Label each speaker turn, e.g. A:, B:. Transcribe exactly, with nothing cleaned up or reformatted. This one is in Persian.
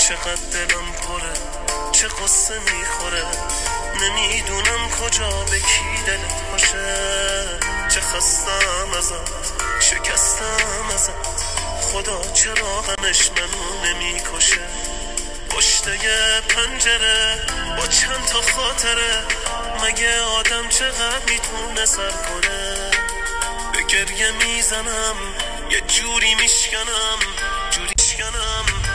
A: چقدر دلم پره، چه قصه میخوره، نمیدونم کجا به کی دلت باشه. چه خستم ازت، شکستم ازت، خدا چرا غمش منو نمیکشه. پشت یه پنجره با چند تا خاطره، مگه آدم چقدر میتونه سر کنه. به گریه میزنم، یه جوری میشکنم، جوری میشکنم